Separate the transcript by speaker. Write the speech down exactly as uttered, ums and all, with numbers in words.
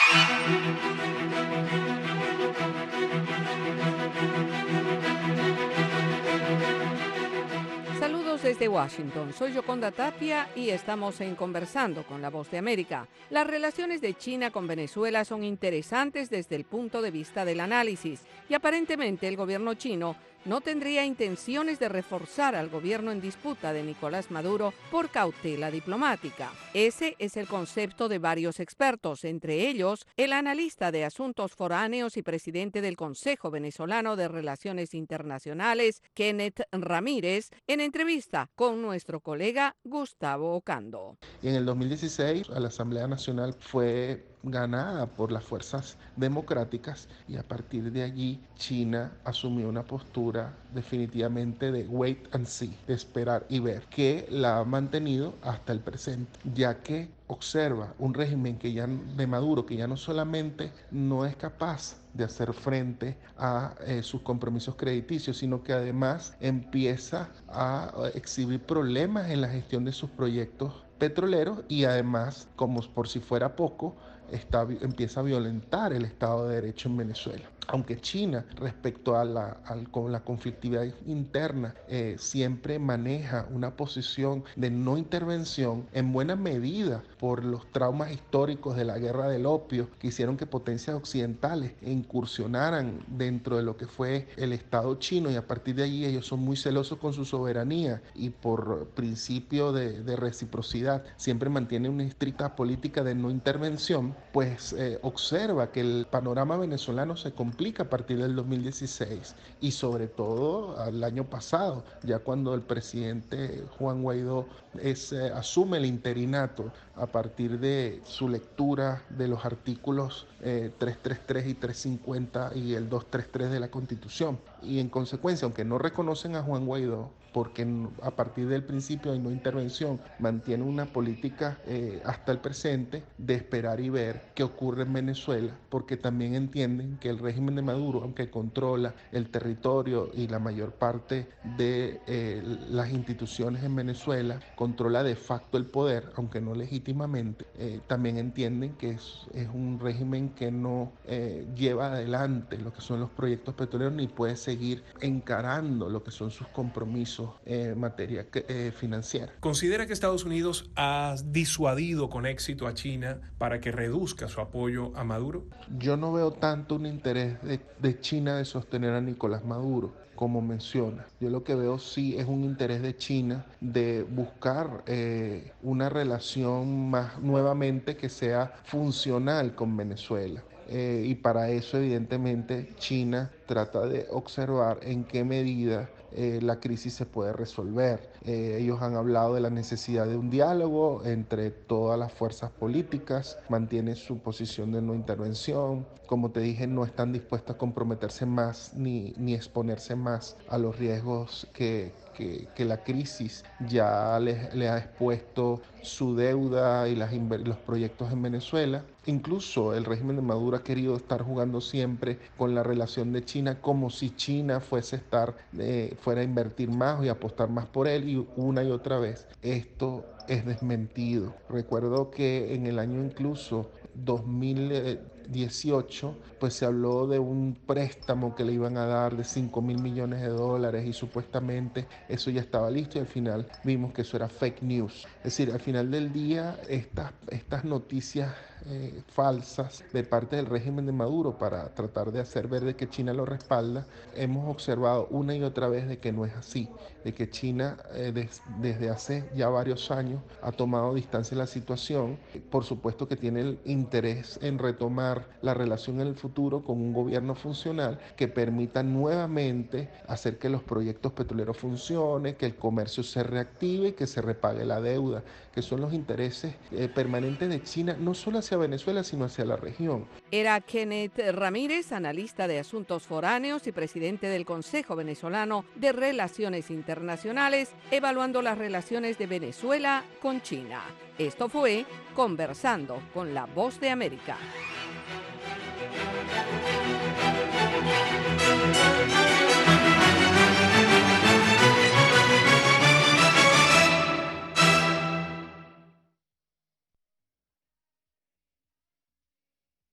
Speaker 1: Saludos desde Washington, soy Yoconda Tapia y estamos en Conversando con la Voz de América. Las relaciones de China con Venezuela son interesantes desde el punto de vista del análisis y aparentemente el gobierno chino no tendría intenciones de reforzar al gobierno en disputa de Nicolás Maduro por cautela diplomática. Ese es el concepto de varios expertos, entre ellos el analista de asuntos foráneos y presidente del Consejo Venezolano de Relaciones Internacionales, Kenneth Ramírez, en entrevista con nuestro colega Gustavo Ocando.
Speaker 2: Y en el dos mil dieciséis, la Asamblea Nacional fue ganada por las fuerzas democráticas y a partir de allí China asumió una postura definitivamente de wait and see, de esperar y ver, que la ha mantenido hasta el presente, ya que observa un régimen que ya de Maduro que ya no solamente no es capaz de hacer frente a eh, sus compromisos crediticios, sino que además empieza a exhibir problemas en la gestión de sus proyectos petroleros y además, como por si fuera poco, Está, empieza a violentar el Estado de Derecho en Venezuela. Aunque China, respecto a la, a la conflictividad interna, eh, siempre maneja una posición de no intervención, en buena medida por los traumas históricos de la guerra del opio, que hicieron que potencias occidentales incursionaran dentro de lo que fue el Estado chino, y a partir de allí ellos son muy celosos con su soberanía y por principio de, de reciprocidad siempre mantienen una estricta política de no intervención, pues eh, observa que el panorama venezolano se complica a partir del dos mil dieciséis y sobre todo al año pasado, ya cuando el presidente Juan Guaidó es, eh, asume el interinato a partir de su lectura de los artículos eh, trescientos treinta y tres y trescientos cincuenta y el doscientos treinta y tres de la Constitución. Y en consecuencia, aunque no reconocen a Juan Guaidó, porque a partir del principio de no intervención mantiene una política eh, hasta el presente de esperar y ver qué ocurre en Venezuela, porque también entienden que el régimen de Maduro, aunque controla el territorio y la mayor parte de eh, las instituciones en Venezuela, controla de facto el poder, aunque no legítimamente, eh, también entienden que es, es un régimen que no eh, lleva adelante lo que son los proyectos petroleros ni puede seguir encarando lo que son sus compromisos en materia eh, financiera.
Speaker 3: ¿Considera que Estados Unidos ha disuadido con éxito a China para que reduzca su apoyo a Maduro?
Speaker 2: Yo no veo tanto un interés de, de China de sostener a Nicolás Maduro, como menciona. Yo lo que veo sí es un interés de China de buscar eh, una relación más nuevamente que sea funcional con Venezuela. Eh, y para eso evidentemente China trata de observar en qué medida eh, la crisis se puede resolver. Eh, ellos han hablado de la necesidad de un diálogo entre todas las fuerzas políticas, mantienen su posición de no intervención. Como te dije, no están dispuestos a comprometerse más ni, ni exponerse más a los riesgos que, que, que la crisis ya le, le ha expuesto su deuda y las, los proyectos en Venezuela. Incluso el régimen de Maduro ha querido estar jugando siempre con la relación de China como si China fuese estar, eh, fuera a invertir más y apostar más por él, y una y otra vez esto es desmentido. Recuerdo que en el año incluso dos mil dieciocho pues se habló de un préstamo que le iban a dar de cinco mil millones de dólares y supuestamente eso ya estaba listo, y al final vimos que eso era fake news. Es decir, al final del día estas, estas noticias eh, falsas de parte del régimen de Maduro para tratar de hacer ver de que China lo respalda, hemos observado una y otra vez de que no es así, de que China eh, des, desde hace ya varios años ha tomado distancia de la situación. Por supuesto que tiene el interés en retomar la relación en el futuro con un gobierno funcional que permita nuevamente hacer que los proyectos petroleros funcionen, que el comercio se reactive y que se repague la deuda, que son los intereses eh, permanentes de China, no solo hacia Venezuela, sino hacia la región.
Speaker 1: Era Kenneth Ramírez, analista de asuntos foráneos y presidente del Consejo Venezolano de Relaciones Internacionales, evaluando las relaciones de Venezuela con China. Esto fue Conversando con la Voz de América.